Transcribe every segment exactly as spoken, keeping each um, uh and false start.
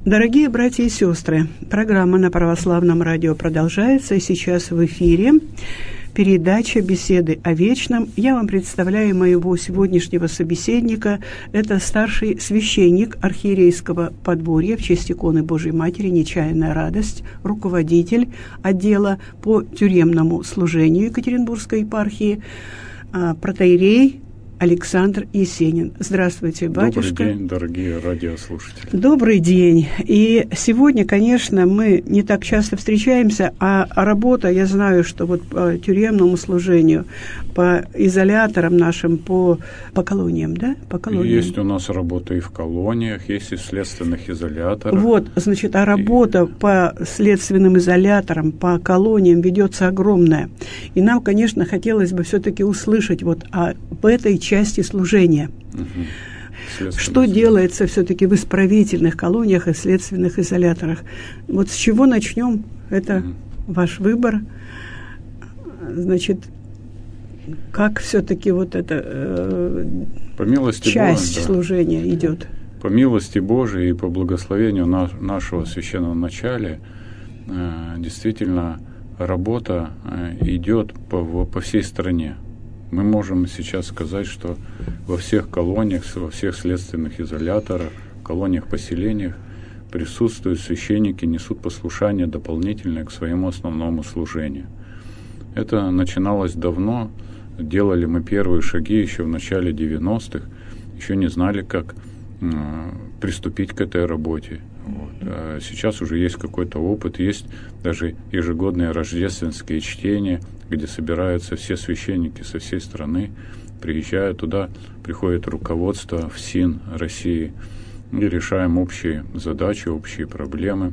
Дорогие братья и сестры, программа на Православном радио продолжается, и сейчас в эфире передача «Беседы о вечном». Я вам представляю моего сегодняшнего собеседника. Это старший священник архиерейского подворья в честь иконы Божией Матери «Нечаянная радость», руководитель отдела по тюремному служению Екатеринбургской епархии, протоиерей Александр Есенин. Здравствуйте, батюшка. Добрый день, дорогие радиослушатели. Добрый день. И сегодня, конечно, мы не так часто встречаемся, а работа, я знаю, что вот по тюремному служению, по изоляторам нашим, по, по колониям, да? По колониям. Есть у нас работа и в колониях, есть и в следственных изоляторах. Вот, значит, а работа и... по следственным изоляторам, по колониям ведется огромная. И нам, конечно, хотелось бы все-таки услышать вот об этой части служения. Угу. Что делается все-таки в исправительных колониях и следственных изоляторах? Вот с чего начнем? Это угу. ваш выбор. Значит, как все-таки вот эта э, по милости часть Божией, да. служения идет? По милости Божией и по благословению на, нашего священного начала э, действительно работа э, идет по, по всей стране. Мы можем сейчас сказать, что во всех колониях, во всех следственных изоляторах, колониях, поселениях присутствуют священники, несут послушание дополнительное к своему основному служению. Это начиналось давно, делали мы первые шаги еще в начале девяностых, еще не знали, как э, приступить к этой работе. Вот. А сейчас уже есть какой-то опыт, есть даже ежегодные рождественские чтения, где собираются все священники со всей страны, приезжают туда, приходит руководство ФСИН России, и решаем общие задачи, общие проблемы.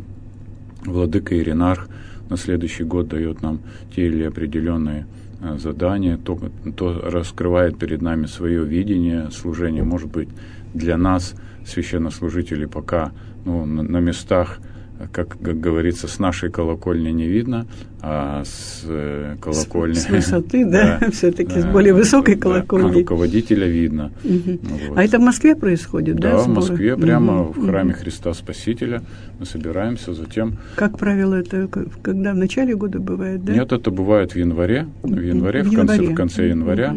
Владыка Иринарх на следующий год дает нам те или определенные а, задания, то, то раскрывает перед нами свое видение служения. Может быть, для нас, священнослужителей, пока ну, на, на местах, как, как говорится, с нашей колокольни не видно, а с э, колокольни... С, с высоты, да, да все-таки, да, с более высокой колокольни. Да, руководителя видно. Угу. Вот. А это в Москве происходит, да? Да, в Москве, прямо угу. в храме угу. Христа Спасителя. Мы собираемся, затем... Как правило, это когда в начале года бывает, да? Нет, это бывает в январе, в январе, в, в, январе. Конце, в конце января.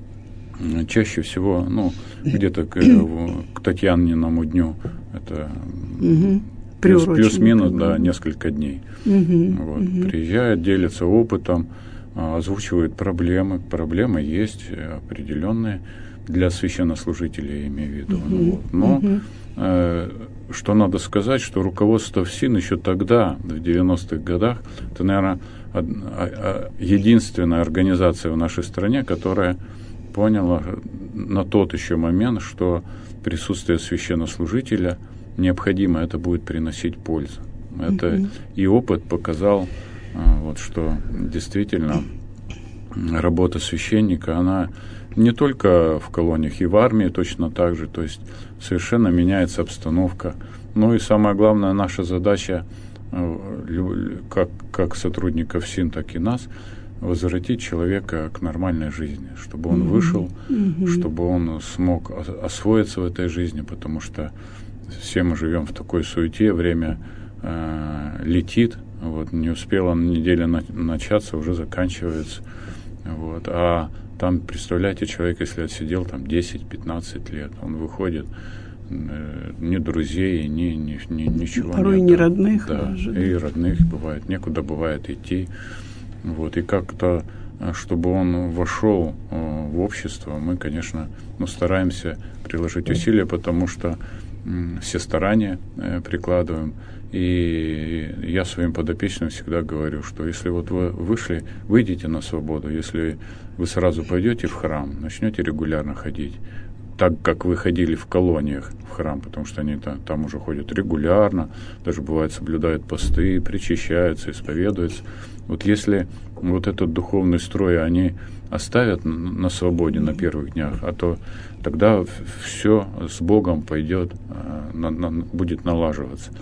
Угу. Чаще всего, ну, где-то к, к Татьяниному дню, это... Угу. Плюс, плюс-минус, да, несколько дней. Угу, вот. угу. Приезжают, делятся опытом, озвучивают проблемы. Проблемы есть определенные для священнослужителей, я имею в виду. Угу, ну, вот. Но угу. э, что надо сказать, что руководство ФСИН еще тогда, в девяностых годах, это, наверное, од, а, а, единственная организация в нашей стране, которая поняла на тот еще момент, что присутствие священнослужителя необходимо, это будет приносить пользу. Это mm-hmm. и опыт показал, вот, что действительно работа священника, она не только в колониях, и в армии точно так же, то есть совершенно меняется обстановка. Ну и самое главное, наша задача, как, как сотрудников ФСИН, так и нас, возвратить человека к нормальной жизни, чтобы он mm-hmm. вышел, mm-hmm. чтобы он смог освоиться в этой жизни, потому что все мы живем в такой суете, время э, летит, вот, не успела неделя на, начаться, уже заканчивается. Вот, а там, представляете, человек, если отсидел там десять-пятнадцать лет, он выходит, э, ни друзей, ни, ни, ни, ничего порой нет. Порой ни родных. Да, даже, и да. родных бывает, некуда бывает идти. Вот, и как-то, чтобы он вошел э, в общество, мы, конечно, ну, стараемся приложить усилия, потому что все старания э, прикладываем. И я своим подопечным всегда говорю, что если вот вы вышли, выйдете на свободу, если вы сразу пойдете в храм, начнете регулярно ходить, так как вы ходили в колониях в храм, потому что они там, там уже ходят регулярно, даже бывает соблюдают посты, причащаются, исповедуются. Вот если вот этот духовный строй они оставят на, на свободе на первых днях, а то тогда все с Богом пойдет, на, на, будет налаживаться.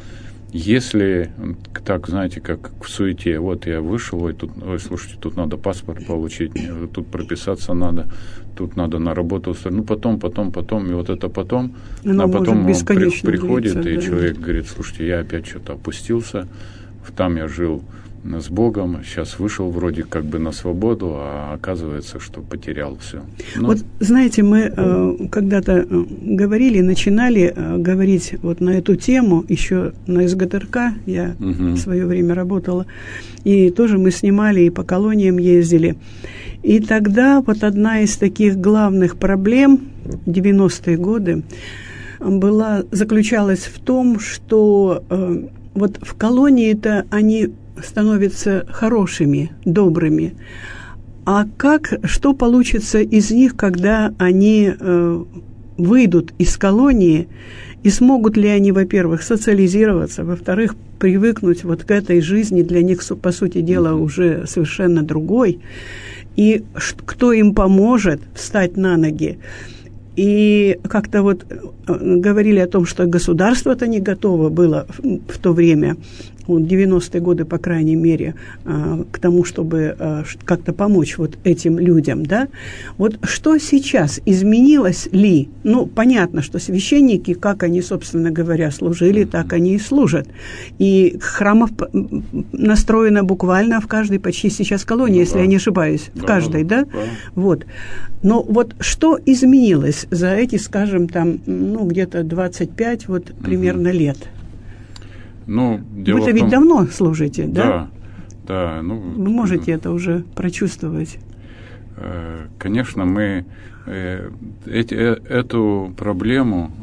Если так, знаете, как в суете, вот я вышел, ой, тут, ой, слушайте, тут надо паспорт получить, тут прописаться надо, тут надо на работу устроить, ну потом, потом, потом, и вот это потом, оно а потом он при, приходит, длиться, и да. человек говорит, слушайте, я опять что-то опустился, там я жил с Богом, сейчас вышел вроде как бы на свободу, а оказывается, что потерял все. Ну, вот знаете, мы э, когда-то говорили, начинали э, говорить вот на эту тему, еще на эс гэ тэ эр ка, я угу. в свое время работала, и тоже мы снимали, и по колониям ездили. И тогда вот одна из таких главных проблем девяностые годы была, заключалась в том, что э, вот в колонии-то они становятся хорошими, добрыми. А как, что получится из них, когда они э, выйдут из колонии, и смогут ли они, во-первых, социализироваться, во-вторых, привыкнуть вот к этой жизни, для них, по сути дела, уже совершенно другой, и кто им поможет встать на ноги. И как-то вот говорили о том, что государство-то не готово было в, в то время, вот девяностые годы, по крайней мере, к тому, чтобы как-то помочь вот этим людям, да. Вот что сейчас? Изменилось ли? Ну, понятно, что священники, как они, собственно говоря, служили, так они и служат. И храмов настроено буквально в каждой почти сейчас колонии, ну, если да. я не ошибаюсь, в да, каждой, да? да? Вот. Но вот что изменилось за эти, скажем, там, ну, где-то двадцать пять вот примерно угу. лет? Ну, дело Вы-то в том, ведь давно служите, да? Да, да. Ну, вы можете это уже прочувствовать? Конечно, мы эти, эту проблему,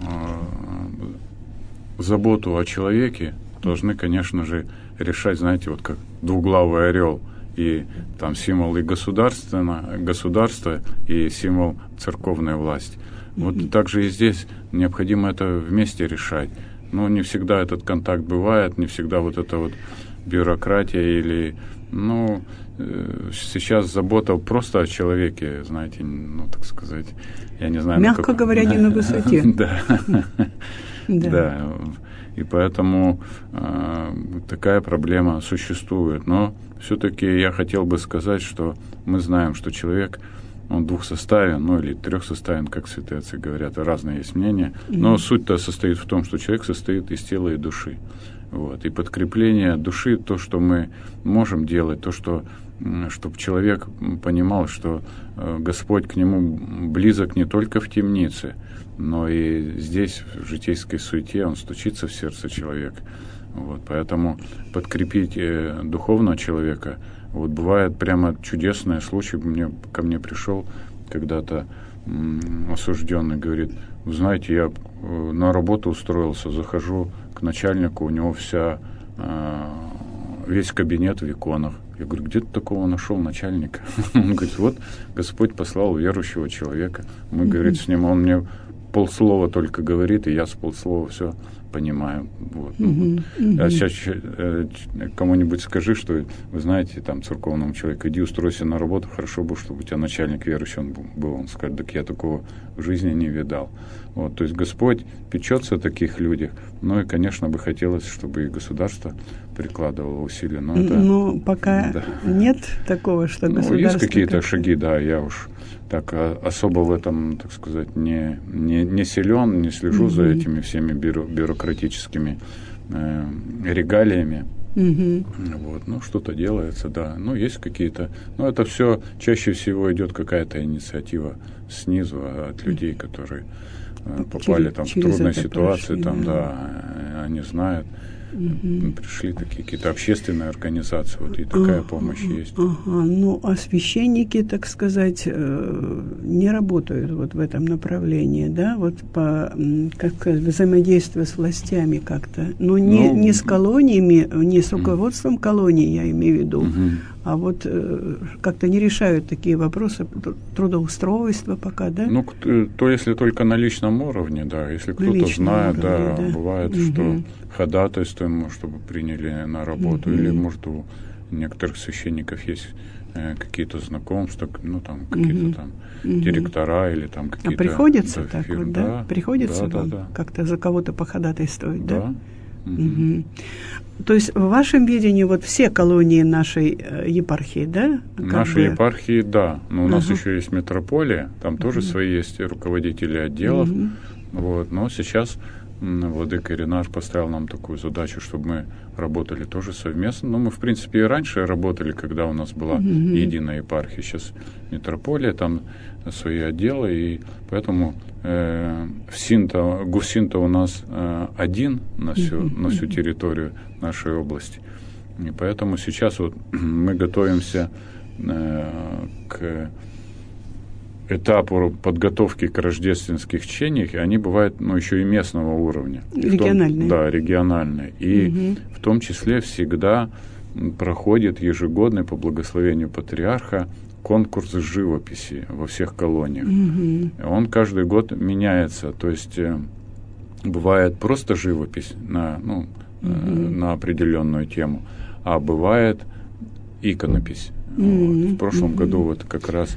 заботу о человеке должны, конечно же, решать, знаете, вот как двуглавый орел. И там символ и государства, государства, и символ церковной власти. Вот mm-hmm. также и здесь необходимо это вместе решать. Но не всегда этот контакт бывает, не всегда вот эта вот бюрократия или, ну, э, сейчас забота просто о человеке, знаете, ну, так сказать, я не знаю. Мягко говоря, не на высоте. Да, да. И поэтому такая проблема существует. Но все-таки я хотел бы сказать, что мы знаем, что человек, он двухсоставен, ну или трехсоставен, как святые отцы говорят, разные есть мнения. Но mm-hmm. суть-то состоит в том, что человек состоит из тела и души. Вот. И подкрепление души, то, что мы можем делать, то, что, чтобы человек понимал, что Господь к нему близок не только в темнице, но и здесь, в житейской суете, Он стучится в сердце человека. Вот. Поэтому подкрепить духовного человека. Вот бывает прямо чудесный случай. Мне, ко мне пришел когда-то м, осужденный, говорит, вы знаете, я э, на работу устроился, захожу к начальнику, у него вся, э, весь кабинет в иконах. Я говорю, где ты такого нашел начальника? Он говорит, вот Господь послал верующего человека. Мы, mm-hmm. говорит, с ним, он мне полслова только говорит, и я с полслова все понимаю. Вот. Mm-hmm. Mm-hmm. А сейчас э, кому-нибудь скажи, что, вы знаете, там, церковному человеку, иди устройся на работу, хорошо бы, чтобы у тебя начальник верующий он был. Он скажет, так я такого в жизни не видал. Вот. То есть Господь печется о таких людях. Ну и, конечно, бы хотелось, чтобы и государство прикладывало усилия. Но, это, но пока да. нет такого, что государство... Ну, есть какие-то шаги, да, я уж так особо в этом, так сказать, не, не, не силен, не слежу mm-hmm. за этими всеми бюро, бюрократическими э, регалиями. Mm-hmm. Вот, ну, что-то делается, да. Ну, есть какие-то... Но это все чаще всего идет какая-то инициатива снизу от людей, которые э, попали через, там, в трудные ситуации, прошли, там, да. да, они знают. Угу. Пришли такие какие-то общественные организации, вот и такая ага, помощь есть. Ага. Ну, а священники, так сказать, не работают вот в этом направлении, да, вот по как взаимодействию с властями как-то. Но не, ну, не с колониями, не с руководством угу. колонии, я имею в виду, угу. а вот как-то не решают такие вопросы трудоустройства пока, да? Ну, то если только на личном уровне, да, если кто-то знает, уровне, да, да, бывает, угу. что ходатайствуем, чтобы приняли на работу, mm-hmm. или, может, у некоторых священников есть э, какие-то знакомства, ну, там, какие-то mm-hmm. там mm-hmm. директора или там какие-то... А приходится да, так фирмы, вот, да? да? Приходится да, вам да, да. как-то за кого-то походатайствовать, да? Да. Угу. То есть в вашем видении вот все колонии нашей э, епархии, да? Нашей бы... епархии, да. Но у ага. нас еще есть митрополия, там uh-huh. тоже свои есть руководители отделов. Uh-huh. Вот. Но сейчас владыка Иринар поставил нам такую задачу, чтобы мы работали тоже совместно. Но мы, в принципе, и раньше работали, когда у нас была uh-huh. единая епархия. Сейчас митрополия, там свои отделы, и поэтому э, Синта, Гусинта у нас э, один на всю, uh-huh. на всю территорию нашей области. И поэтому сейчас вот мы готовимся э, к этапу подготовки к рождественских чтениях, и они бывают, ну, еще и местного уровня. Региональные. Да, региональные. И угу. в том числе всегда проходит ежегодный по благословению патриарха конкурс живописи во всех колониях. Угу. Он каждый год меняется, то есть э, бывает просто живопись на, ну, угу. э, на определенную тему, а бывает иконопись. Угу. Вот. В прошлом угу. году вот как раз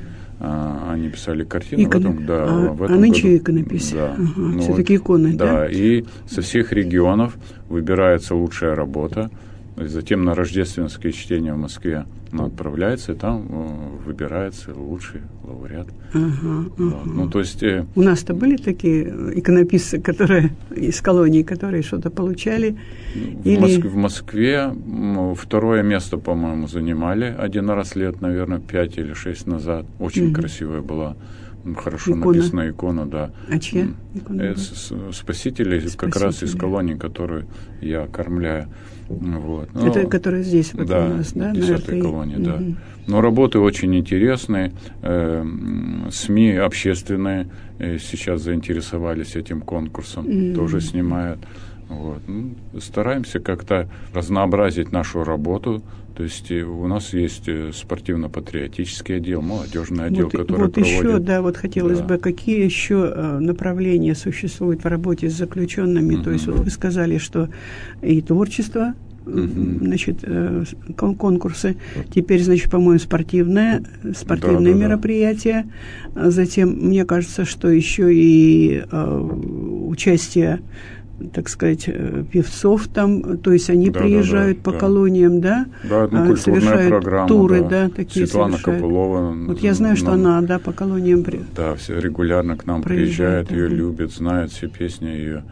а, они писали картину, Иконы. в этом, да, а, в этом а нынче году, иконопись. да, ага, ну, все-таки иконы, да? Да, и со всех регионов выбирается лучшая работа, и затем на рождественские чтения в Москве она отправляется, и там э, выбирается лучший лауреат. Ага, ага. Вот. Ну, то есть, э, у нас-то были такие иконописцы, которые из колонии, которые что-то получали? В, или... Моск... в Москве второе место, по-моему, занимали один раз лет, наверное, пять или шесть назад. Очень угу. красивая была, хорошо икона. Написанная икона, да. А чья икона? Э, спасителей, Спасители. Как раз из колонии, которую я кормляю. Вот. Ну, это которая здесь вот да, у нас, да? десятой колонии, угу. да. Но работы очень интересные, э, СМИ общественные э, сейчас заинтересовались этим конкурсом, mm. тоже снимают. Вот. Ну, стараемся как-то разнообразить нашу работу. То есть у нас есть спортивно-патриотический отдел, молодежный отдел, вот, который вот проводит... еще, да, вот хотелось да. бы, какие еще направления существуют в работе с заключенными? Mm-hmm. То есть вот вы сказали, что и творчество, mm-hmm. значит, конкурсы, теперь, значит, по-моему, спортивное, спортивные да, да, мероприятия. Да. Затем, мне кажется, что еще и э, участие, так сказать, певцов там, то есть они да, приезжают да, да, по да. колониям, да, да ну, совершают программа, туры, да, да такие Светлана совершают. Копылова. Вот я знаю, что нам, она, да, по колониям при... да, все регулярно к нам приезжает, приезжает, ее да. любят, знают все песни ее,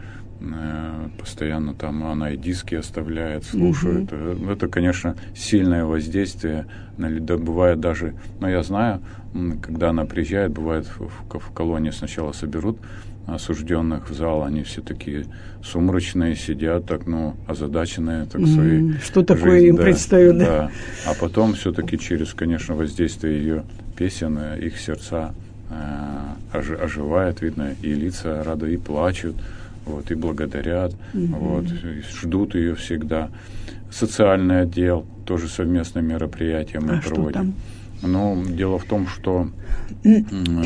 э, постоянно там она и диски оставляет, слушает. Угу. Это, конечно, сильное воздействие, да, бывает даже, но я знаю, когда она приезжает, бывает в, в, в колонии сначала соберут осужденных в зал, они все такие сумрачные, сидят так, ну, озадаченные, так mm, свои что такое жизнь, им да, предстоит, да. да. А потом все-таки через, конечно, воздействие ее песен, их сердца э, оживает, видно, и лица рада, и плачут, вот, и благодарят, mm-hmm. вот, и ждут ее всегда. Социальный отдел, тоже совместное мероприятие мы а проводим. Но дело в том, что э,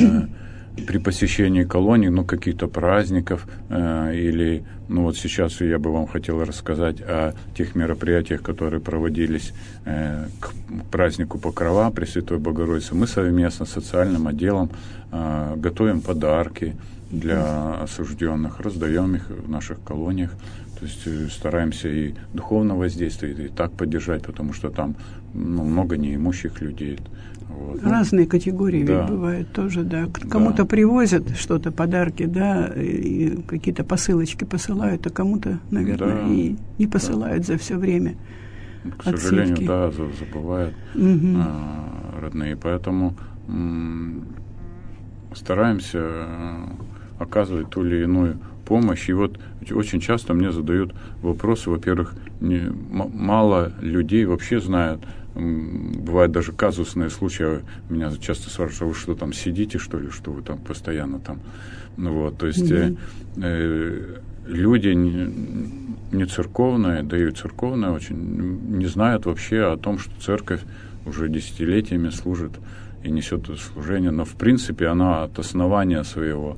при посещении колоний, ну, каких-то праздников, э, или, ну, вот сейчас я бы вам хотел рассказать о тех мероприятиях, которые проводились э, к празднику Покрова Пресвятой Богородицы. Мы совместно с социальным отделом э, готовим подарки для осужденных, раздаем их в наших колониях. То есть стараемся и духовно воздействовать, и так поддержать, потому что там, ну, много неимущих людей. Вот. Разные категории да. ведь бывают тоже, да. Кому-то да. привозят что-то, подарки, да, и какие-то посылочки посылают, а кому-то, наверное, да. и не посылают да. за все время. К сожалению, отсылки. да, забывают угу. а, родные. Поэтому м- стараемся оказывать ту или иную помощь. И вот очень часто мне задают вопросы. Во-первых, не, м- мало людей вообще знают. Бывают даже казусные случаи. Меня часто спрашивают, а вы что там сидите, что ли, что вы там постоянно там. Ну вот, то есть mm-hmm. э, э, люди не, не церковные, да и церковные очень не знают вообще о том, что церковь уже десятилетиями служит и несет служение. Но в принципе она от основания своего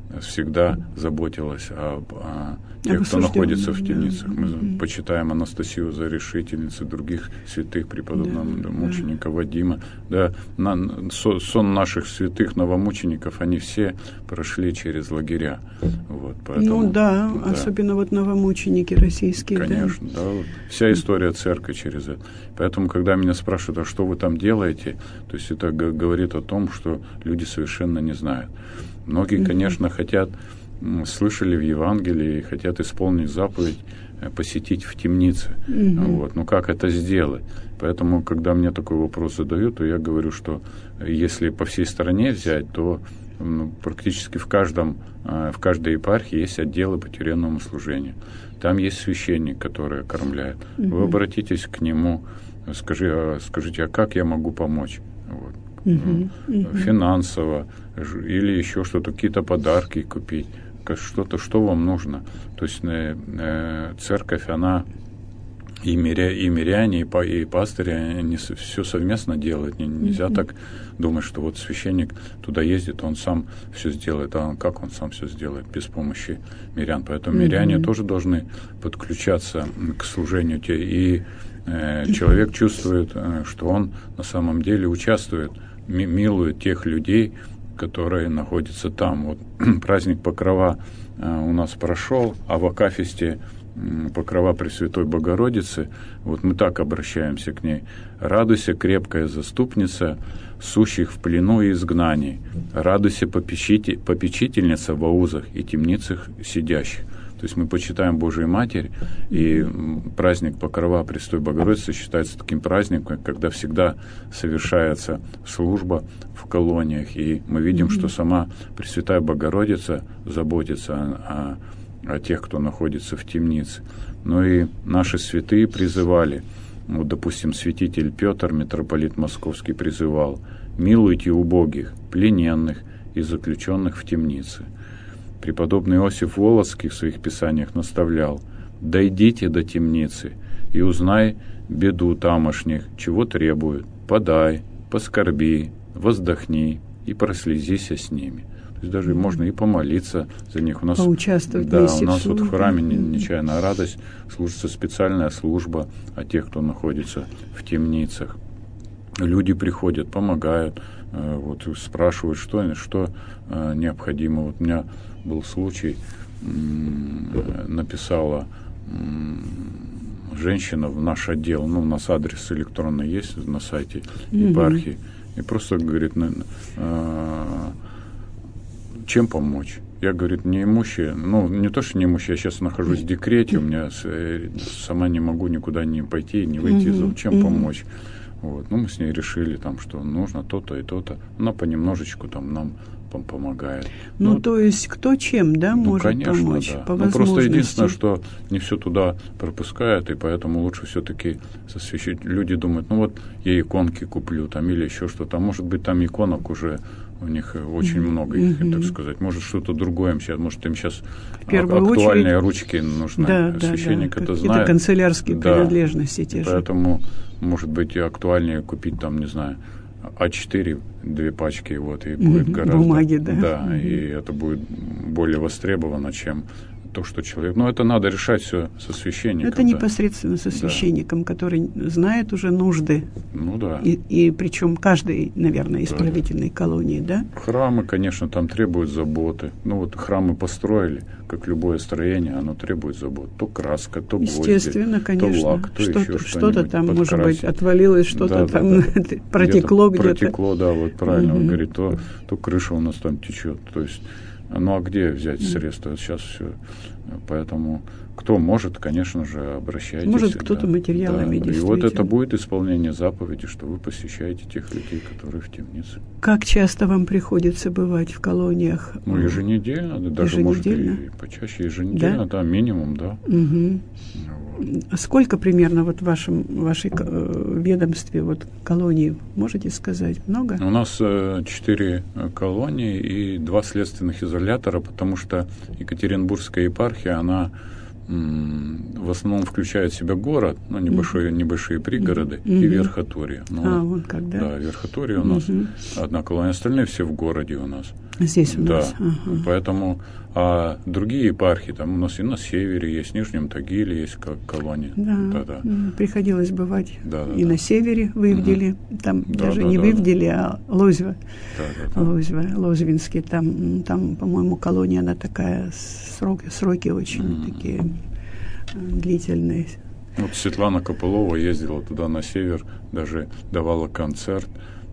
всегда заботилась об, о тех, кто находится в темницах. Мы mm-hmm. почитаем Анастасию за решительницу, других святых, преподобного да, мученика да. Вадима. Да, на, со, сон наших святых новомучеников, они все прошли через лагеря. Вот, поэтому, ну да, да, особенно вот новомученики российские. Конечно, да. да вот, вся история церкви через это. Поэтому, когда меня спрашивают, а что вы там делаете, то есть это г- говорит о том, что люди совершенно не знают. Многие, конечно, хотят, слышали в Евангелии, хотят исполнить заповедь, посетить в темнице. Mm-hmm. Вот. Но как это сделать? Поэтому, когда мне такой вопрос задают, то я говорю, что если по всей стране взять, то ну, практически в, каждом, в каждой епархии есть отделы по тюремному служению. Там есть священник, который окормляет. Mm-hmm. Вы обратитесь к нему, скажи, а, скажите, а как я могу помочь? Вот. Uh-huh, uh-huh. Финансово или еще что-то, какие-то подарки купить, что-то, что вам нужно. То есть э, церковь, она и, миря, и миряне, и, па, и пастыри, они все совместно делают. Нельзя uh-huh. так думать, что вот священник туда ездит, он сам все сделает. А он, как он сам все сделает без помощи мирян? Поэтому uh-huh. миряне тоже должны подключаться к служению. И э, человек чувствует, э, что он на самом деле участвует, милует тех людей, которые находятся там. Вот праздник Покрова э, у нас прошел, а в Акафисте э, Покрова Пресвятой Богородицы, вот мы так обращаемся к ней. «Радуйся, крепкая заступница, сущих в плену и изгнании. Радуйся, попечитель, попечительница в аузах и темницах сидящих». То есть мы почитаем Божию Матерь, и праздник Покрова Пресвятой Богородицы считается таким праздником, когда всегда совершается служба в колониях, и мы видим, mm-hmm. что сама Пресвятая Богородица заботится о, о, о тех, кто находится в темнице. Ну и наши святые призывали, вот, допустим, святитель Петр, митрополит Московский, призывал: «Милуйте убогих, плененных и заключенных в темнице». Преподобный Иосиф Волоцкий в своих писаниях наставлял: «Дойдите до темницы и узнай беду тамошних, чего требуют, подай, поскорби, воздохни и прослезися с ними». То есть даже mm-hmm. можно и помолиться за них. У нас, поучаствовать да, вместе у нас в вот в храме mm-hmm. «Нечаянная радость» служится специальная служба о тех, кто находится в темницах. Люди приходят, помогают, вот, спрашивают, что, что необходимо. Вот у меня был случай, написала женщина в наш отдел, ну, у нас адрес электронный есть на сайте епархии, mm-hmm. и просто говорит, чем помочь? Я, говорит, неимущая, ну, не то, что неимущая, я сейчас нахожусь в декрете, у меня сама не могу никуда не пойти, не выйти, mm-hmm. чем mm-hmm. помочь? Вот. Ну, мы с ней решили, там, что нужно то-то и то-то. Она понемножечку там нам помогает. Ну, ну, то есть кто чем, да, ну, может конечно, помочь? Да. По ну, возможности. Просто единственное, что не все туда пропускают, и поэтому лучше все-таки со священ... Люди думают, ну вот я иконки куплю там или еще что-то. А может быть, там иконок уже у них очень mm-hmm. много, их, mm-hmm. так сказать. Может, что-то другое им сейчас, может, им сейчас актуальные очередь... ручки нужны. Да, священник да, да. это знает. Это канцелярские да. принадлежности те же. Поэтому, может быть, и актуальнее купить там, не знаю, а четыре, две пачки, вот, и будет mm-hmm. гораздо... Бумаги, да. Да, mm-hmm. и это будет более востребовано, чем то, что человек... Но это надо решать все со священником. Это да. непосредственно со священником, да. который знает уже нужды. Ну да. И, и причем каждой, наверное, исправительной да. колонии, да? Храмы, конечно, там требуют заботы. Ну вот храмы построили, как любое строение, оно требует забот. То краска, то гвозди, естественно, конечно. то лак, то что-то, еще что-то что-нибудь там, подкрасить. Может быть, отвалилось, что-то да, там да, да. протекло где-то. где-то. Протекло, да, вот правильно. Угу. Он говорит, то, то крыша у нас там течет. То есть, ну а где взять средства? Сейчас все. Поэтому кто может, конечно же, обращайтесь. Может, кто-то да, материалами да. действительно. И вот это будет исполнение заповеди, что вы посещаете тех людей, которые в темнице. Как часто вам приходится бывать в колониях? Ну, еженедельно, даже, еженедельно? может, и почаще еженедельно, да, да минимум, да. Угу. Вот. Сколько примерно вот в вашем, вашей э, ведомстве вот колоний, можете сказать? Много? У нас э, четыре колонии и два следственных изолятора, потому что Екатеринбургская епархия, она м, в основном включает в себя город, ну, небольшие, mm-hmm. небольшие пригороды mm-hmm. и Верхотурье. Ну, а, вот как, да? Да, Верхотурье у нас mm-hmm. одна колония, остальные все в городе у нас. Здесь у да. нас. Ага. Поэтому, а другие епархии, там у нас и на севере есть, в Нижнем Тагиле есть колония. Да, да, да. Приходилось бывать да, да, и да. на севере, в Ивделе, угу. там да, даже да, не да, в Ивделе, да. а Лозьва, да, да, да. Лозьва, Лозвинский, там, там, по-моему, колония, она такая, сроки, сроки очень угу. такие длительные. Вот Светлана Копылова ездила туда на север, даже давала концерт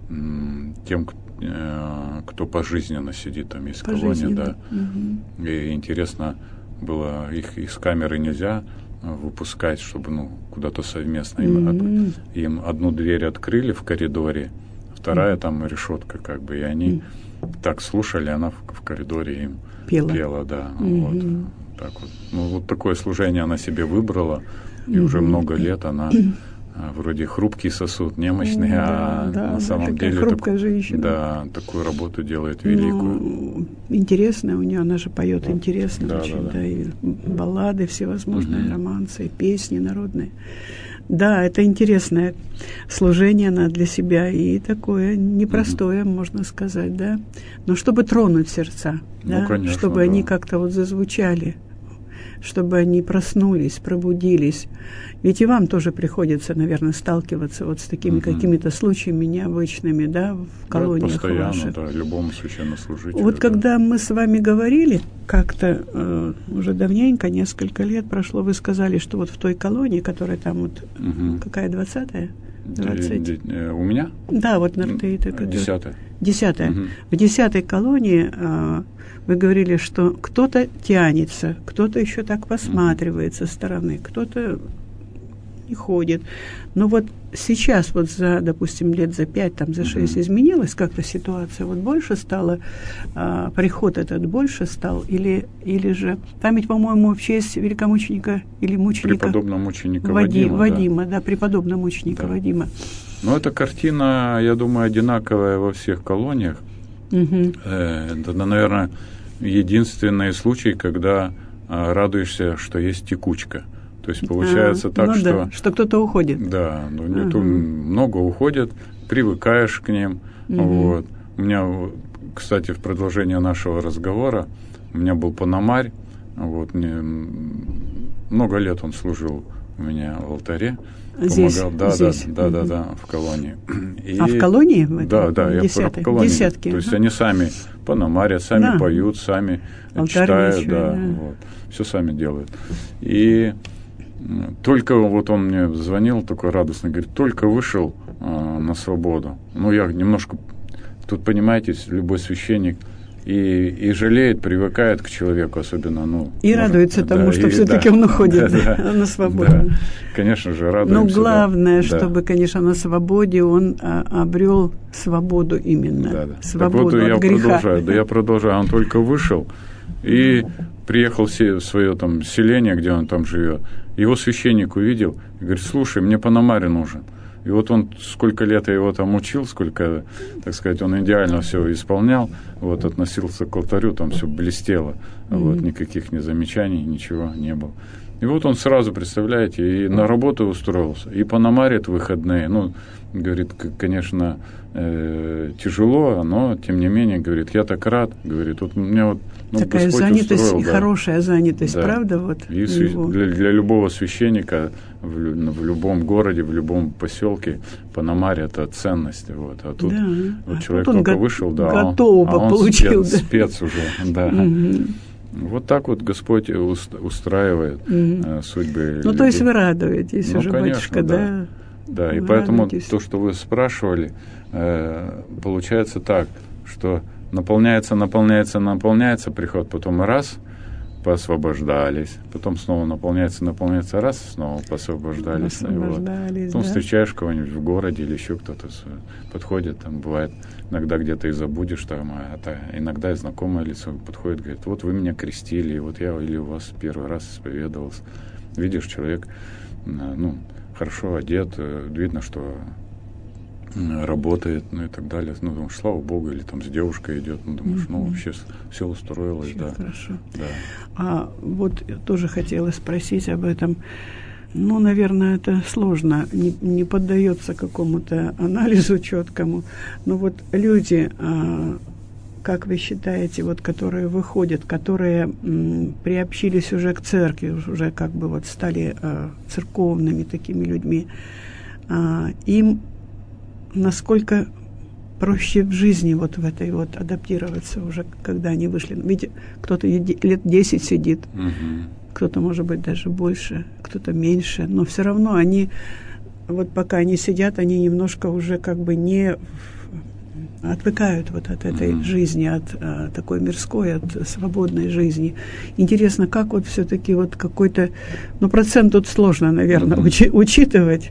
м, тем, э, кто пожизненно сидит, там есть колония, да. Угу. И интересно было, их из камеры нельзя выпускать, чтобы ну, куда-то совместно. Им, mm-hmm. от, им одну дверь открыли в коридоре, вторая mm-hmm. там решетка, как бы, и они mm-hmm. так слушали, она в, в коридоре им пела, пела да. Mm-hmm. Вот, так вот. Ну, вот такое служение она себе выбрала, и mm-hmm. уже много лет она вроде хрупкий сосуд, немощный, да, а да, на самом деле хрупкая так, женщина. Да, такую работу делает великую. Ну, интересная у нее, она же поет вот. интересно да, очень, да, да. да, и баллады всевозможные, угу. романсы, песни народные. Да, это интересное служение она для себя и такое непростое, угу. можно сказать, да. Но чтобы тронуть сердца, ну, да, конечно, чтобы да. они как-то вот зазвучали, чтобы они проснулись, пробудились. Ведь и вам тоже приходится, наверное, сталкиваться вот с такими угу. какими-то случаями необычными, да, в колониях да, постоянно, ваших. Да, любому священнослужителю. Вот да. когда мы с вами говорили, как-то э, уже давненько, несколько лет прошло, вы сказали, что вот в той колонии, которая там вот, угу. какая, двадцатая? двадцать У меня? Да, вот Нартеита. Десятая. Десятая. Угу. В десятой колонии э, вы говорили, что кто-то тянется, кто-то еще так посматривает угу. со стороны, кто-то не ходит. Но вот сейчас вот за, допустим, лет за пять, там, за шесть mm-hmm. изменилась как-то ситуация? Вот больше стало, а, приход этот больше стал? Или, или же, там ведь, по-моему, в честь великомученика или мученика... Преподобного мученика Вади, Вадима. Вадима, да, да преподобного мученика да. Вадима. Ну, эта картина, я думаю, одинаковая во всех колониях. Mm-hmm. Э, это, наверное, единственный случай, когда а, радуешься, что есть текучка. То есть получается а, так, ну что... Да, что кто-то уходит. Да, ну, uh-huh. много уходит, привыкаешь к ним. Uh-huh. Вот. У меня, кстати, в продолжение нашего разговора, у меня был Пономарь, вот, мне, много лет он служил у меня в алтаре. Здесь? Помогал, да, Здесь. да, да, uh-huh. да, да, в колонии. И, а в колонии? В да, да, я в колонии. Десятки. То есть uh-huh. они сами пономарят, сами да. поют, сами Алтарь читают, ничего, да, да. Вот, все сами делают. И только вот он мне звонил, такой радостный, говорит, только вышел э, на свободу. Ну, я немножко, тут, понимаете, любой священник и, и жалеет, привыкает к человеку, особенно, ну... И может, радуется да, тому, что все-таки да, он уходит да, да, на свободу. Да, конечно же, радуемся. Но главное, да. чтобы, конечно, на свободе он а, обрел свободу именно. Да, да. Свободу так вот, от я греха. Продолжаю, да, я продолжаю. Он только вышел и приехал в свое там селение, где он там живет. Его священник увидел и говорит, слушай, мне Пономарь нужен. И вот он, сколько лет я его там учил, сколько, так сказать, он идеально все исполнял, вот, относился к алтарю, там все блестело, mm-hmm. вот, никаких ни замечаний, ничего не было. И вот он сразу, представляете, и на работу устроился, и пономарит в выходные. Ну, говорит, конечно, э, тяжело, но, тем не менее, говорит, я так рад, говорит, вот мне вот ну, такая Господь занятость устроил, и да. хорошая занятость, да. правда? Вот и для, для любого священника в, в любом городе, в любом поселке Пономарь – это ценность. Вот. А тут да. вот а человек тут только го- вышел, да, готово а он, получил, а он спец, да. спец уже. Да. Угу. Вот так вот Господь устраивает угу. э, судьбы Ну, людей. то есть вы радуетесь ну, уже, конечно, батюшка, да? да? Да, и вы поэтому радуетесь. То, что вы спрашивали, э, получается так, что наполняется, наполняется, наполняется приход, потом раз – посвобождались, потом снова наполняется, наполняется, раз, снова посвобождались. посвобождались вот. Потом да? встречаешь кого-нибудь в городе или еще кто-то подходит, там бывает, иногда где-то и забудешь, там, а это, иногда и знакомое лицо подходит, говорит, вот вы меня крестили, вот я или у вас первый раз исповедовался. Видишь, человек, ну, хорошо одет, видно, что работает, ну и так далее. Ну, думаешь, слава Богу, или там с девушкой идет, ну, думаешь, mm-hmm. ну, вообще все устроилось, все да. Хорошо. Да. А вот я тоже хотела спросить об этом. Ну, наверное, это сложно, не, не поддается какому-то анализу четкому. Но вот люди, а, как вы считаете, вот, которые выходят, которые м, приобщились уже к церкви, уже как бы вот стали э, церковными такими людьми, э, им насколько проще в жизни вот в этой вот адаптироваться уже, когда они вышли? Ведь кто-то лет десять сидит, угу. кто-то, может быть, даже больше, кто-то меньше, но все равно они, вот пока они сидят, они немножко уже как бы не отвыкают вот от этой mm-hmm. жизни, от а, такой мирской, от свободной жизни. Интересно, как вот все-таки вот какой-то, ну, процент тут сложно, наверное, mm-hmm. учи, учитывать,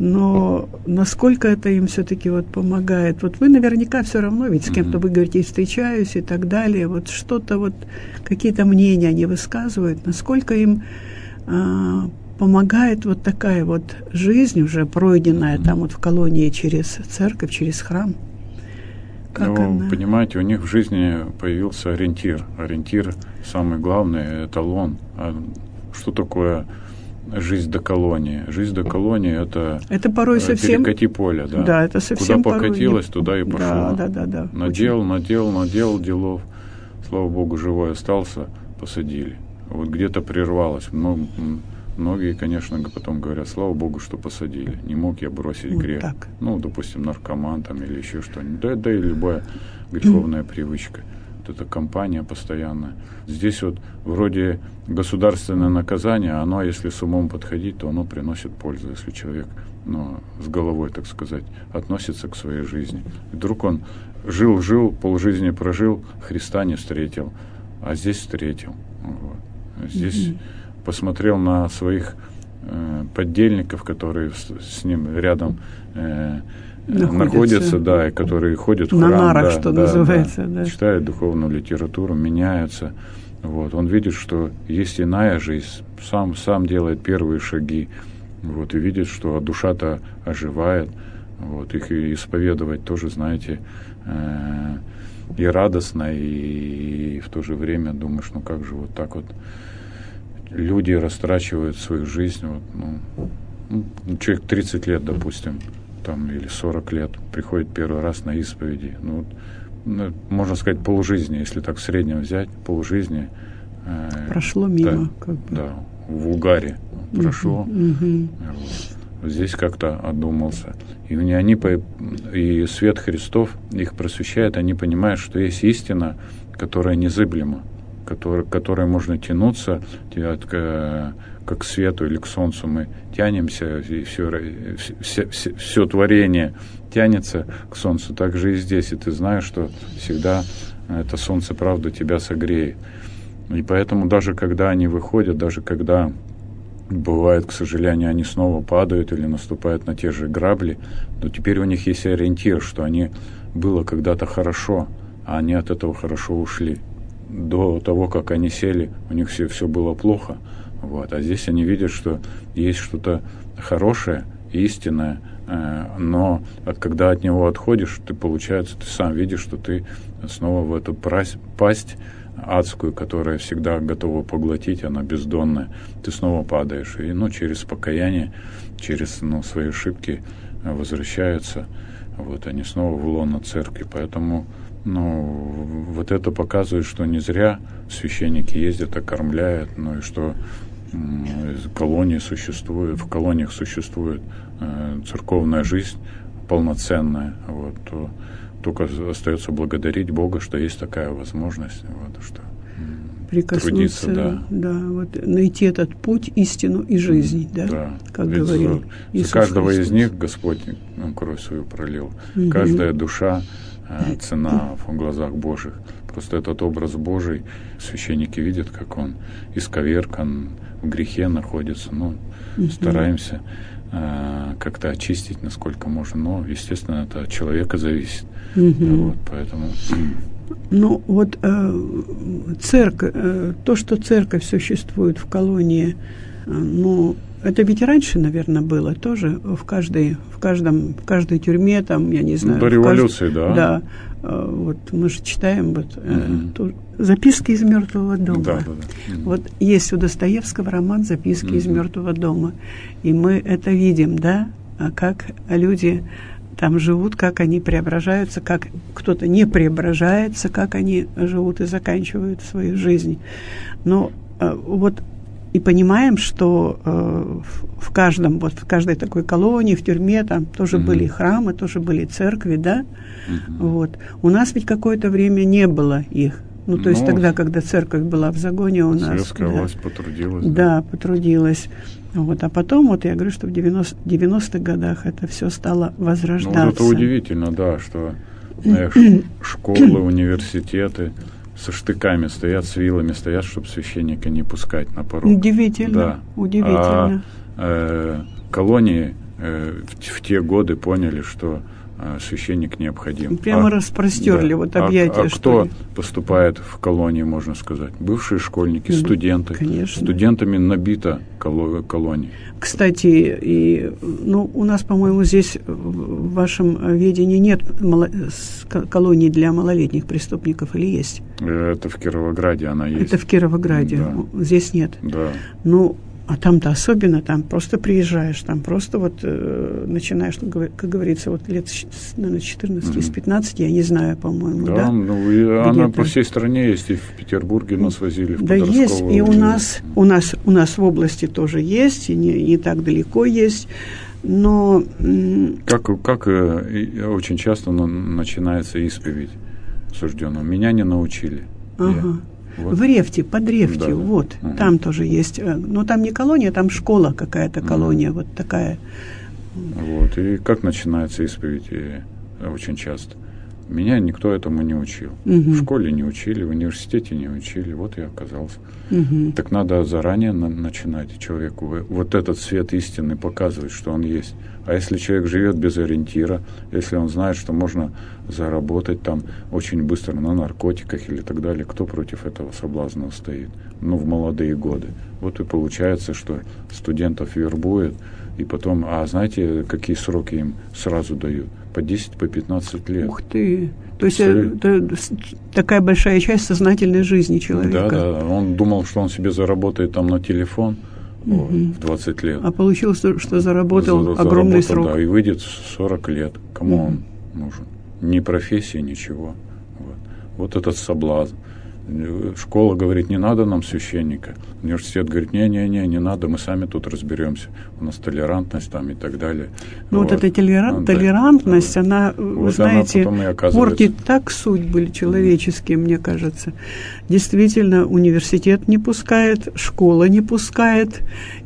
но насколько это им все-таки вот помогает? Вот вы наверняка все равно, ведь с кем-то mm-hmm. вы говорите, встречаюсь и так далее, вот что-то вот, какие-то мнения они высказывают, насколько им а, помогает вот такая вот жизнь уже пройденная mm-hmm. там вот в колонии через церковь, через храм? Как ну, она? Понимаете, у них в жизни появился ориентир. Ориентир самый главный, эталон. А что такое жизнь до колонии? Жизнь до колонии – это, это порой совсем... перекати поле. Да, да это совсем куда покатилось, не... туда и пошло. Да, да, да, да. Надел, Очень... надел, надел делов. Слава Богу, живой остался, посадили. Вот где-то прервалось. Много... Многие, конечно, потом говорят, слава Богу, что посадили. Не мог я бросить вот грех. Так. Ну, допустим, наркоман там или еще что-нибудь. Да, да и любая греховная привычка. Вот эта компания постоянная. Здесь вот вроде государственное наказание, оно, если с умом подходить, то оно приносит пользу, если человек, ну, с головой, так сказать, относится к своей жизни. И вдруг он жил-жил, полжизни прожил, Христа не встретил, а здесь встретил. Вот. Здесь... Mm-hmm. Посмотрел на своих э, поддельников, которые с, с ним рядом э, находятся, находятся, да, и которые ходят в храм, на нарах, да, что да, называется, да, да. читают духовную литературу, меняются. Вот. Он видит, что есть иная жизнь, сам, сам делает первые шаги, вот, и видит, что душа-то оживает. Вот. Их и исповедовать тоже, знаете, э, и радостно, и, и в то же время думаешь, ну как же вот так вот люди растрачивают свою жизнь, вот, ну, ну, человек тридцать лет, допустим, там, или сорок лет, приходит первый раз на исповеди. Ну, вот, ну, можно сказать, полжизни, если так в среднем взять, полжизни. Э, прошло мимо. Да, как бы. Да, в угаре прошло. Uh-huh. Вот. Здесь как-то одумался. И они, и свет Христов их просвещает, они понимают, что есть истина, которая незыблема, Который, к которой можно тянуться, как к свету или к солнцу мы тянемся, и все, все, все, все творение тянется к солнцу. Так же и здесь, и ты знаешь, что всегда это солнце, правда, тебя согреет. И поэтому даже когда они выходят, даже когда бывает, к сожалению, они снова падают или наступают на те же грабли, но теперь у них есть ориентир, что они было когда-то хорошо, а они от этого хорошо ушли. До того, как они сели, у них все, все было плохо. Вот. А здесь они видят, что есть что-то хорошее, истинное, э, но от, когда от него отходишь, ты, получается, ты сам видишь, что ты снова в эту пасть, пасть адскую, которая всегда готова поглотить, она бездонная, ты снова падаешь. И ну, через покаяние, через ну, свои ошибки возвращаются. Вот, они снова в лоно церкви. Поэтому ну, вот это показывает, что не зря священники ездят, окормляют, ну и что м, колонии существуют, в колониях существует э, церковная жизнь полноценная. Вот, то, только остается благодарить Бога, что есть такая возможность, вот, что прикоснуться, трудиться, да. Да, вот, найти этот путь, истину и жизнь, да, да. как Ведь говорил за, за каждого Христос. Из них Господь ну, кровь свою пролил. Угу. Каждая душа цена в глазах Божьих. Просто этот образ Божий священники видят, как он исковеркан, в грехе находится. Ну, uh-huh. стараемся э, как-то очистить, насколько можно. Но, естественно, это от человека зависит. Uh-huh. Вот, поэтому... Ну, вот э, церковь, э, то, что церковь существует в колонии, э, ну, это ведь и раньше, наверное, было тоже в каждой, в каждом, в каждой тюрьме, там, я не знаю. До революции, кажд... да. Да. Вот мы же читаем вот, mm-hmm. ту... «Записки из мертвого дома». Да, да, да. Mm-hmm. Вот есть у Достоевского роман «Записки mm-hmm. из мертвого дома». И мы это видим, да, как люди там живут, как они преображаются, как кто-то не преображается, как они живут и заканчивают свою жизнь. Но э, вот и понимаем, что э, в каждом, вот в каждой такой колонии, в тюрьме, там тоже mm-hmm. были храмы, тоже были церкви, да? Mm-hmm. Вот. У нас ведь какое-то время не было их. Ну, то ну, есть тогда, когда церковь была в загоне у нас. Советская да, власть потрудилась. Да, да, потрудилась. Вот. А потом, вот я говорю, что в девяностых годах это все стало возрождаться. Ну, вот это удивительно, да, что знаешь, школы, университеты со штыками стоят, с вилами стоят, чтобы священника не пускать на порог. Удивительно, да. удивительно. А э, колонии э, в, в те годы поняли, что э, священник необходим. Прямо а, распростерли да. вот объятия. А, а кто ли? поступает в колонии, можно сказать? Бывшие школьники, студенты. Конечно. Студентами набита колония. Кстати, и, ну, у нас, по-моему, здесь в вашем ведении нет мало- колонии для малолетних преступников, или есть? Это в Кировограде она есть. Это в Кировограде, да. Здесь нет? Да. Ну, а там-то особенно, там просто приезжаешь, там просто вот э, начинаешь, как говорится, вот лет, наверное, с четырнадцати, mm-hmm. с пятнадцати, я не знаю, по-моему, да? Да, ну, и она по всей стране есть, и в Петербурге нас возили в да, есть, и у нас, у нас, у нас в области тоже есть, и не, не так далеко есть, но... Как, как э, очень часто начинается исповедь осужденного. Меня не научили. Ага. Я. Вот. В Рефте, под Рефтью, да. вот, угу. там тоже есть, но там не колония, там школа какая-то, колония, угу. вот такая. Вот, и как начинается исповедь очень часто. Меня никто этому не учил. Угу. В школе не учили, в университете не учили, вот я оказался. Угу. Так надо заранее на- начинать человеку вот этот свет истины показывать, что он есть. А если человек живет без ориентира, если он знает, что можно заработать там очень быстро на наркотиках или так далее, кто против этого соблазна устоит? Ну, в молодые годы. Вот и получается, что студентов вербуют, и потом, а знаете, какие сроки им сразу дают? По десять, по пятнадцать лет. Ух ты! То есть это такая большая часть сознательной жизни человека. Да, да. Он думал, что он себе заработает там на телефон, угу. в двадцать лет. А получилось, что заработал за, огромный заработал, срок. Да, и выйдет сорок лет. Кому угу. он нужен? Ни профессии, ничего. Вот. Вот этот соблазн. Школа говорит, не надо нам священника. Университет говорит, не-не-не, не надо, мы сами тут разберемся. У нас толерантность там и так далее. Ну вот, вот эта толеран- да, толерантность, да. она, вот вы знаете, она портит так судьбы человеческие, мне кажется. Действительно, университет не пускает, школа не пускает,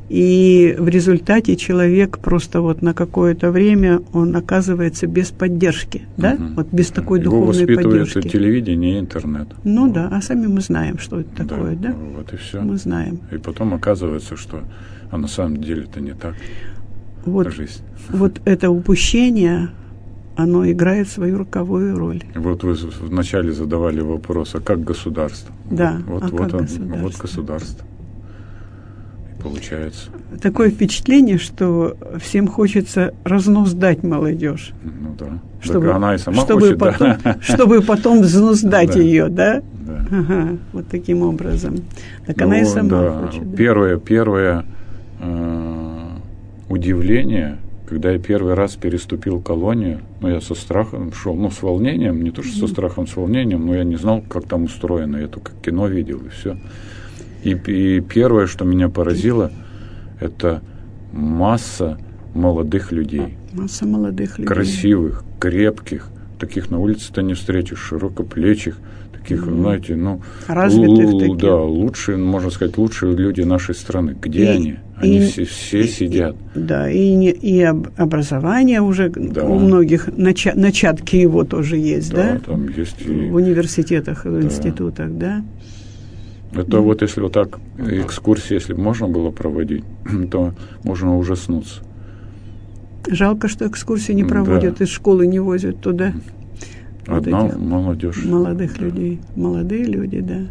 и в результате человек просто вот на какое-то время он оказывается без поддержки, да? Угу. Вот без такой Его духовной поддержки. воспитывает телевидение и интернет. Ну вот. Да, а сами мы знаем, что это такое, да? да? Вот и все. Мы знаем. И потом оказывается, что а на самом деле это не так. Вот, жизнь. Вот это упущение, оно играет свою роковую роль. Вот вы вначале задавали вопрос, а как государство? Да, вот, а вот, как он, государство? Вот государство. Получается. Такое впечатление, что всем хочется разнуздать молодежь. Ну да. Чтобы, так она и сама чтобы хочет, потом, да. Чтобы потом взнуздать да. ее, да? Да. Ага, вот таким образом. Так ну, она и сама да. хочет. Да? Первое, первое э, удивление, когда я первый раз переступил колонию, ну, я со страхом шел, ну, с волнением, не то, что со страхом, с волнением, но я не знал, как там устроено, я только кино видел, и все. И, и первое, что меня поразило, это масса молодых людей. Масса молодых людей. Красивых, крепких. Таких на улице-то не встретишь, широкоплечих, таких, mm-hmm. знаете, ну... Развитых л- таких. Да, лучшие, можно сказать, лучшие люди нашей страны. Где и, они? Они и, все, все и, сидят. И, да, и, не, и образование уже да. у многих, нача- начатки его тоже есть, да? Да, там есть и... В университетах, в да. институтах, да? Это mm. вот если вот так экскурсии, если бы можно было проводить, то можно ужаснуться. Жалко, что экскурсии не проводят, да. из школы не возят туда. Одна вот молодежь. Молодых да. людей. Молодые люди, да.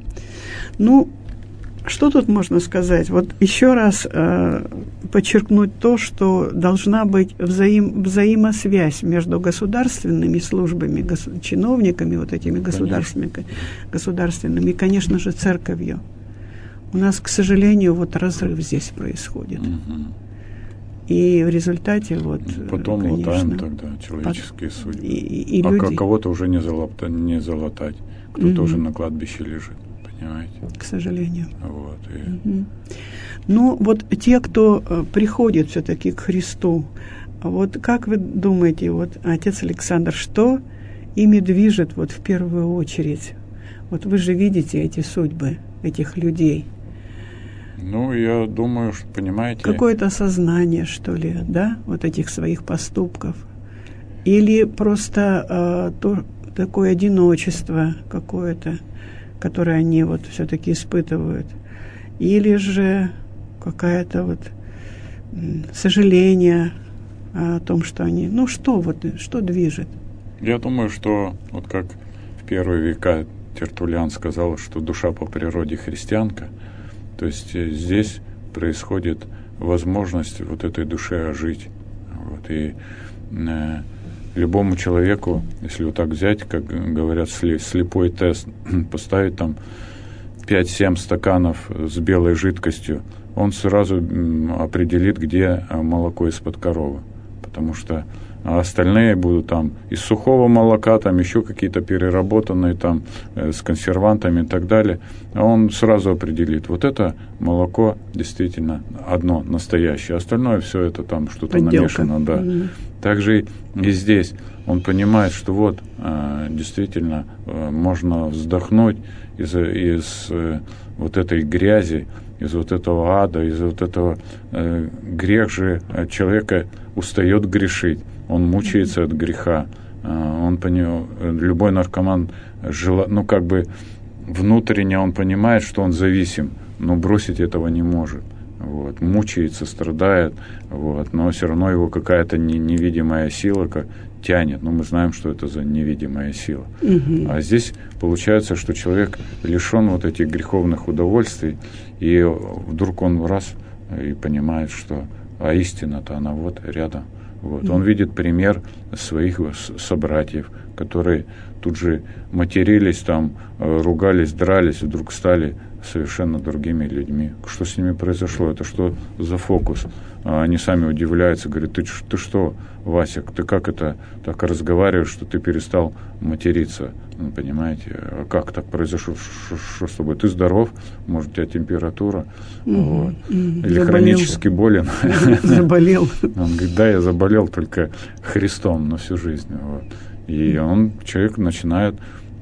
Ну, что тут можно сказать? Вот еще раз э, подчеркнуть то, что должна быть взаим, взаимосвязь между государственными службами, гос, чиновниками, вот этими государственными, государственными и, конечно же, церковью. У нас, к сожалению, вот разрыв здесь происходит. Угу. И в результате вот, потом конечно, латаем тогда человеческие судьбы. И, и а люди... кого-то уже не, залапта, не залатать. Кто-то угу. уже на кладбище лежит, понимаете? К сожалению. Вот, и... угу. Ну, вот те, кто приходит все-таки к Христу, вот как вы думаете, вот, отец Александр, что ими движет вот в первую очередь? Вот вы же видите эти судьбы этих людей. Ну, я думаю, что, понимаете... Какое-то осознание, что ли, да, вот этих своих поступков? Или просто э, то, такое одиночество какое-то, которое они вот все-таки испытывают? Или же какое-то вот сожаление о том, что они... Ну, что вот, что движет? Я думаю, что вот как в первые века Тертуллиан сказал, что душа по природе христианка, то есть здесь происходит возможность вот этой душе ожить. Вот. И э, любому человеку, если вот так взять, как говорят, слепой тест, поставить там пять-семь стаканов с белой жидкостью, он сразу определит, где молоко из-под коровы. Потому что а остальные будут там из сухого молока, там еще какие-то переработанные там э, с консервантами и так далее. А он сразу определит, вот это молоко действительно одно, настоящее. Остальное все это там что-то подделка. Намешано. Да. Mm-hmm. Также и здесь он понимает, что вот э, действительно э, можно вздохнуть из, из э, вот этой грязи, из вот этого ада, из вот этого э, грех же человека устает грешить. Он мучается от греха. Он понимает, любой наркоман, жела, ну как бы внутренне он понимает, что он зависим, но бросить этого не может. Вот. Мучается, страдает, вот, но все равно его какая-то не, невидимая сила как, тянет. Но мы знаем, что это за невидимая сила. Угу. А здесь получается, что человек лишен вот этих греховных удовольствий, и вдруг он раз и понимает, что а истина-то она вот рядом. Вот. Mm-hmm. Он видит пример своих собратьев, которые тут же матерились, там, ругались, дрались, вдруг стали совершенно другими людьми. Что с ними произошло? Это что за фокус? Они сами удивляются, говорят, ты, ты что, Васик, ты как это так разговариваешь, что ты перестал материться? Ну, понимаете, а как так произошло? Что с тобой? Ты здоров? Может, у тебя температура? Mm-hmm. Вот. Mm-hmm. Или заболел. Хронически болен? Заболел. Он говорит, да, я заболел только Христом на всю жизнь. Вот. И он, человек начинает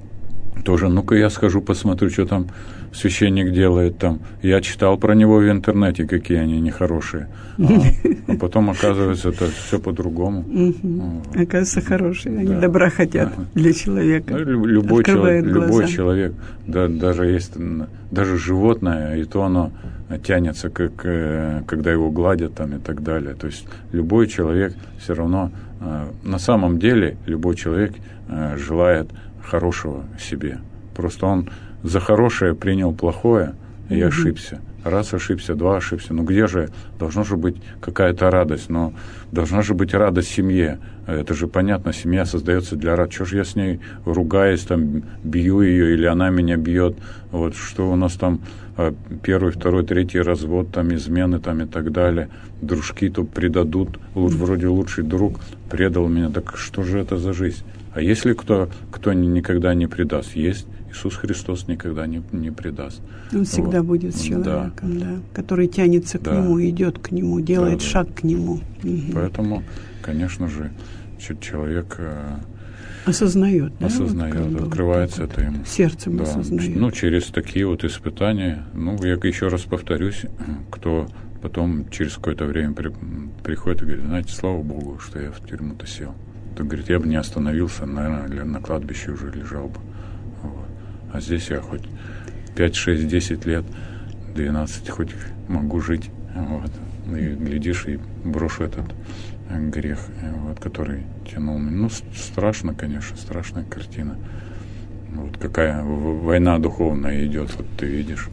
тоже, ну-ка я схожу, посмотрю, что там священник делает там. Я читал про него в интернете, какие они нехорошие. А, а потом, оказывается, это все по-другому. Вот. Оказывается, хорошие. Они да. добра хотят ага. для человека. Ну, любой, человек, любой человек, да, даже есть, даже животное, и то оно тянется, как, когда его гладят там, и так далее. То есть любой человек все равно, на самом деле, любой человек желает хорошего себе. Просто он за хорошее принял плохое и mm-hmm. ошибся. Раз ошибся, два ошибся. Ну где же должна же быть какая-то радость? Но должна же быть радость в семье. Это же понятно, семья создается для радости. Чего же я с ней ругаюсь, там, бью ее, или она меня бьет? Вот что у нас там первый, второй, третий развод, там, измены там, и так далее. Дружки то предадут. Вроде лучший друг предал меня. Так что же это за жизнь? А если кто, кто никогда не предаст? Есть. Иисус Христос никогда не, не предаст. Он всегда вот. будет с человеком, да. Да, который тянется к да. нему, идет к нему, делает да, да. шаг к нему. Угу. Поэтому, конечно же, человек э, осознает, да, осознает, вот, открывается вот, это ему. Сердцем да. осознает. Ну, через такие вот испытания, ну, я еще раз повторюсь, кто потом через какое-то время при, приходит и говорит, знаете, слава Богу, что я в тюрьму-то сел. Он говорит, я бы не остановился, наверное, на кладбище уже лежал бы. Вот. А здесь я хоть пять, шесть, десять лет, двенадцать хоть могу жить. Вот. И глядишь, и брошу этот грех, вот, который тянул меня. Ну, страшно, конечно, страшная картина. Вот какая война духовная идет, вот ты видишь.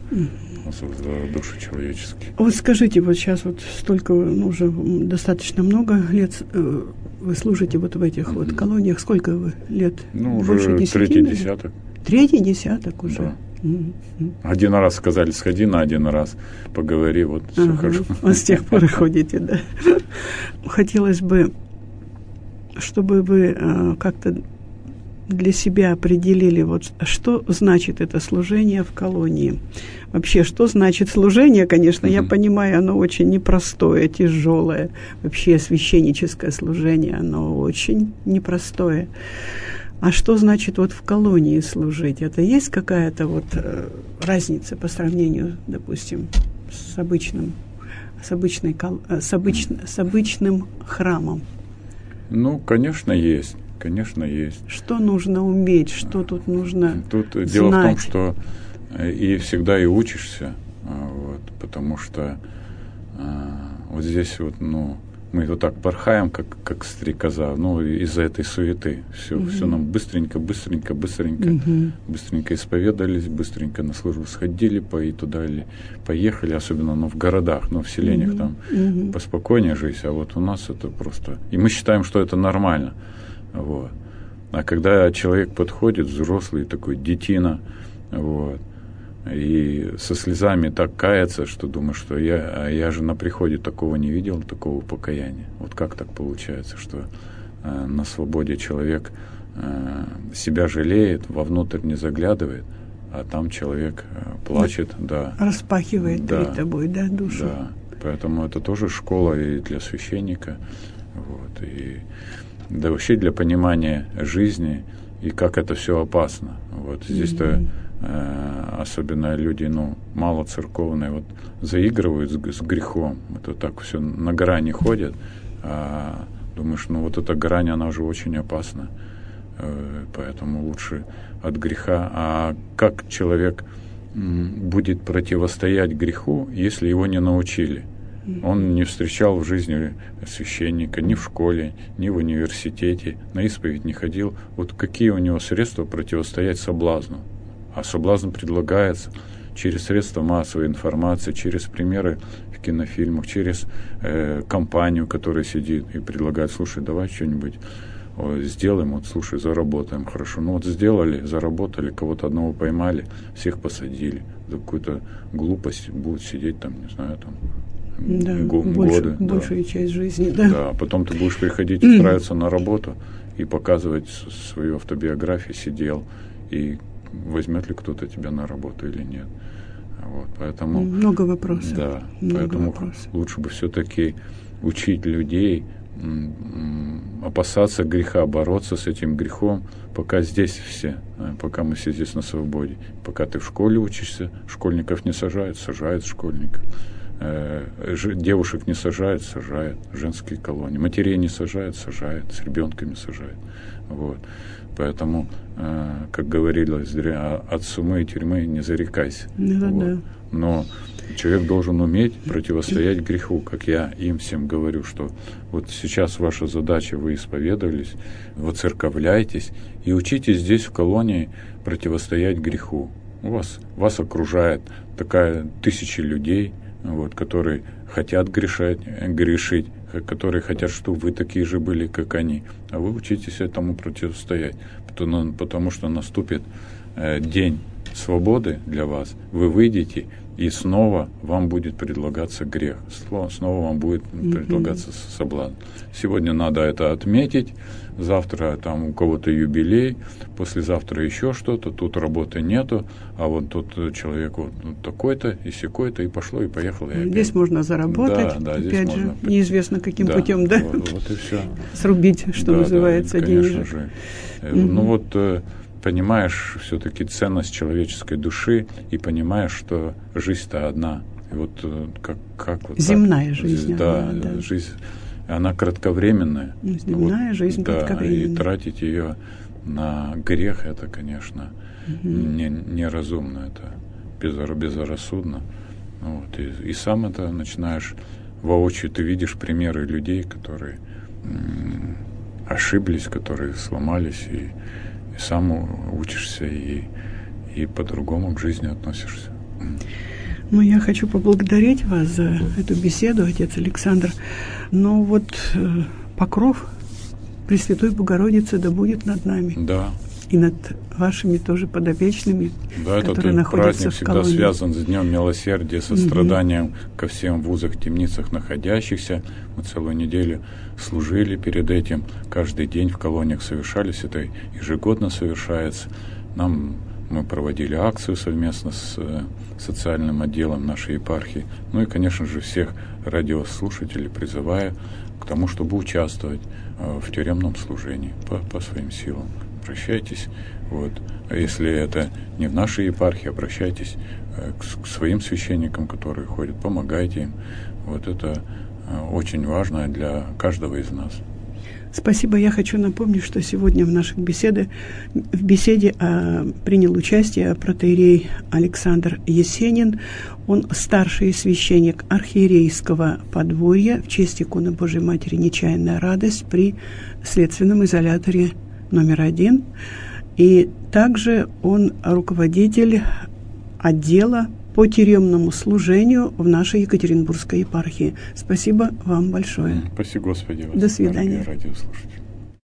За души человеческие. Вот скажите, вот сейчас вот столько, ну, уже достаточно много лет вы служите вот в этих mm-hmm. вот колониях. Сколько вы лет? Ну, больше уже десяти, третий десяток. Третий десяток уже. Да. Mm-hmm. Один раз сказали, сходи на один раз, поговори, вот все ага. хорошо. Вот с тех пор и ходите, да. Хотелось бы, чтобы вы э, как-то для себя определили, вот что значит это служение в колонии. Вообще, что значит служение, конечно, mm-hmm. я понимаю, оно очень непростое, тяжелое. Вообще, священническое служение, оно очень непростое. А что значит вот в колонии служить? Это есть какая-то вот э, разница по сравнению, допустим, с обычным, с, обычной, с, обыч, с обычным храмом? Ну, конечно, есть. Конечно, есть. Что нужно уметь, что тут нужно Тут знать? Дело в том, что и всегда и учишься, вот, потому что а, вот здесь вот, ну, мы вот так порхаем, как, как стрекоза, ну, из-за этой суеты. Все, угу. все нам быстренько, быстренько, быстренько, угу. быстренько исповедались, быстренько на службу сходили, по, и туда или поехали, особенно ну, в городах, ну, в селениях угу. там угу. поспокойнее жизнь, а вот у нас это просто... И мы считаем, что это нормально. Вот. А когда человек подходит, взрослый такой, детина, вот, и со слезами так кается, что думаешь, что я, а я же на приходе такого не видел, такого покаяния. Вот как так получается, что э, на свободе человек э, себя жалеет, вовнутрь не заглядывает, а там человек э, плачет, да. Распахивает да, перед тобой, да, душу. Да, поэтому это тоже школа и для священника, вот, и да вообще для понимания жизни и как это все опасно. Вот здесь-то mm-hmm. э, особенно люди, ну, мало церковные, вот заигрывают с, с грехом. Это так все на грани ходят. А думаешь, ну вот эта грань, она уже очень опасна. Э, поэтому лучше от греха. А как человек м, будет противостоять греху, если его не научили? Он не встречал в жизни священника ни в школе, ни в университете, на исповедь не ходил. Вот какие у него средства противостоять соблазну? А соблазн предлагается через средства массовой информации, через примеры в кинофильмах, через э, компанию, которая сидит и предлагает: слушай, давай что-нибудь о, сделаем, вот слушай, заработаем. Хорошо, ну вот сделали, заработали, кого-то одного поймали, всех посадили. За какую-то глупость будут сидеть там, не знаю, там, да, го- больше, годы. Большую да. часть жизни, да. Да, потом ты будешь приходить устраиваться на работу и показывать свою автобиографию, сидел, и возьмет ли кто-то тебя на работу или нет. Вот, поэтому, много вопросов. Да, много поэтому вопросов. Лучше бы все-таки учить людей, м- м- опасаться греха, бороться с этим грехом, пока здесь все, пока мы все здесь на свободе. Пока ты в школе учишься, школьников не сажают, сажают школьников. Девушек не сажают, сажают, женские колонии. Матерей не сажают, сажают, с ребенками сажают. Вот. Поэтому, как говорили, от сумы и тюрьмы не зарекайся. Да, вот. да. Но человек должен уметь противостоять греху, как я им всем говорю, что вот сейчас ваша задача, вы исповедовались, воцерковляйтесь и учитесь здесь в колонии противостоять греху. У вас, вас окружает такая тысячи людей, вот, которые хотят грешать, грешить, которые хотят, чтобы вы такие же были, как они. А вы учитесь этому противостоять, потому, потому что наступит э, день свободы для вас. Вы выйдете, и снова вам будет предлагаться грех. Снова вам будет предлагаться mm-hmm. соблазн. Сегодня надо это отметить. Завтра там у кого-то юбилей, послезавтра еще что-то, тут работы нету, а вот тут человек вот такой-то и сякой-то, и пошло, и поехало. И здесь можно заработать, да, да, опять же, можно... неизвестно каким да, путем, да? Вот, вот и все. Срубить, что да, называется, да, денежек. Же. Mm-hmm. Ну вот, понимаешь все-таки ценность человеческой души и понимаешь, что жизнь-то одна. И вот как, как вот земная так, жизнь. Да, она, да. жизнь. Она кратковременная. Земная вот, жизнь да, кратковременная. И тратить ее на грех, это, конечно, угу. не, неразумно, это безрассудно. Вот, и, и сам это начинаешь воочию, ты видишь примеры людей, которые м- ошиблись, которые сломались, и, и сам учишься, и, и по-другому к жизни относишься. Ну, я хочу поблагодарить вас за эту беседу, отец Александр. Но вот э, покров Пресвятой Богородицы да будет над нами. Да, и над вашими тоже подопечными, да, которые этот находятся праздник в всегда колонии. связан с Днем Милосердия, состраданием угу. ко всем в узах, темницах находящихся. Мы целую неделю служили перед этим, каждый день в колониях совершались, это ежегодно совершается. Нам мы проводили акцию совместно с э, социальным отделом нашей епархии. Ну и, конечно же, всех радиослушателей призываю к тому, чтобы участвовать э, в тюремном служении по, по своим силам. Обращайтесь. Вот. А если это не в нашей епархии, обращайтесь э, к, к своим священникам, которые ходят, помогайте им. Вот это э, очень важно для каждого из нас. Спасибо. Я хочу напомнить, что сегодня в наших беседах, в беседе а, принял участие протоиерей Александр Есенин. Он старший священник архиерейского подворья в честь иконы Божией Матери «Нечаянная радость» при следственном изоляторе номер один. И также он руководитель отдела по тюремному служению в нашей Екатеринбургской епархии. Спасибо вам большое. Спасибо, Господи. До свидания. Радиослушатели.